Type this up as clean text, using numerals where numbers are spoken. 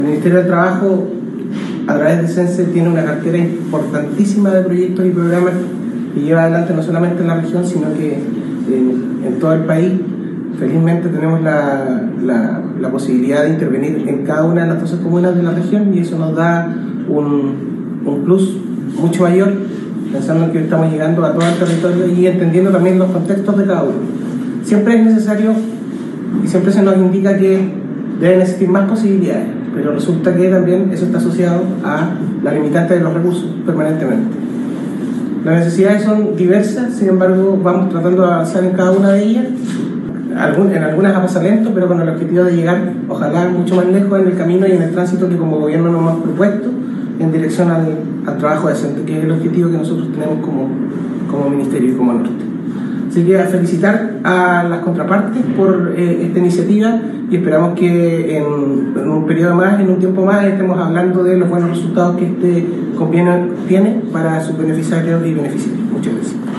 El Ministerio del Trabajo, a través de CENSE, tiene una cartera importantísima de proyectos y programas que lleva adelante no solamente en la región, sino que en todo el país. Felizmente tenemos la posibilidad de intervenir en cada una de las 12 comunas de la región, y eso nos da un plus mucho mayor, pensando en que estamos llegando a todo el territorio y entendiendo también los contextos de cada uno. Siempre es necesario y siempre se nos indica que deben existir más posibilidades, pero resulta que también eso está asociado a la limitante de los recursos permanentemente. Las necesidades son diversas, sin embargo vamos tratando de avanzar en cada una de ellas. En algunas a paso lento, pero con el objetivo de llegar, ojalá, mucho más lejos en el camino y en el tránsito que como gobierno nos hemos propuesto en dirección al trabajo decente, que es el objetivo que nosotros tenemos como ministerio y como norte. Así que a felicitar a las contrapartes por esta iniciativa, y esperamos que en un periodo más, en un tiempo más, estemos hablando de los buenos resultados que este convenio tiene para sus beneficiarios y beneficiarios. Muchas gracias.